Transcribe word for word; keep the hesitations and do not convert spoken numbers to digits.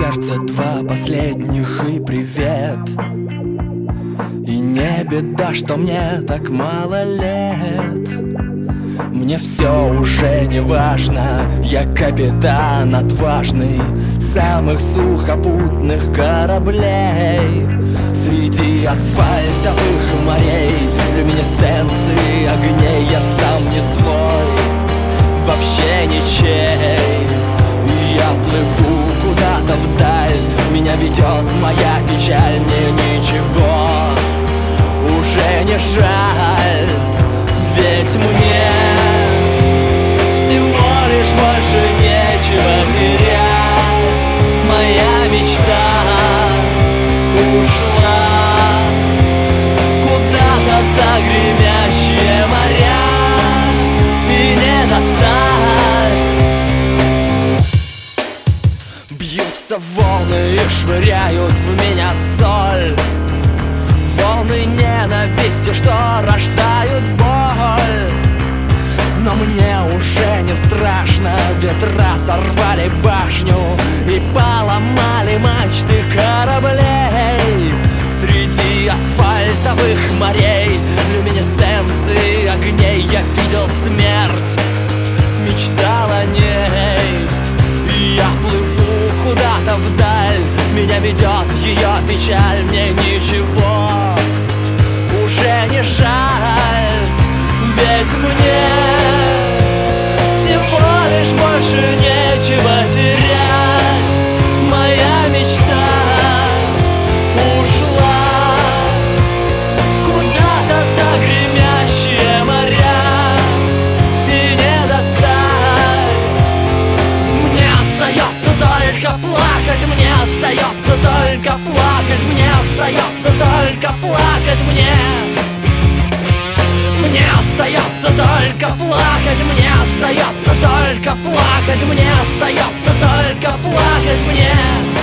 сердце два последних и привет. И не беда, что мне так мало лет. Мне все уже не важно, я капитан отважный самых сухопутных кораблей. Среди асфальтовых морей, люминесценции огней, я сам не свой, вообще ничей. И я плыву куда-то вдаль, меня ведет моя печаль, мне ничего уже не жаль. Ведь мне всего лишь больше нечего терять. Моя мечта ушла куда-то за гремящие моря, и не достать. Бьются волны и швыряют в меня соль, волны ненависти, что рождают боль. Но мне уже не страшно, ветра сорвали башню и поломали мачты кораблей. Среди асфальтовых морей, люминесценции огней, я видел смерть, мечтал о ней. И я плыву куда-то вдаль, меня ведет ее печаль, мне ничего уже не жаль. Ведь мне всего лишь больше нечего терять. Моя мечта ушла куда-то за гремящие моря, и не достать. Мне остается только плакать, мне остается только плакать, мне остается только плакать, мне. Мне остается только плакать, мне остается только плакать, мне остается только плакать, мне.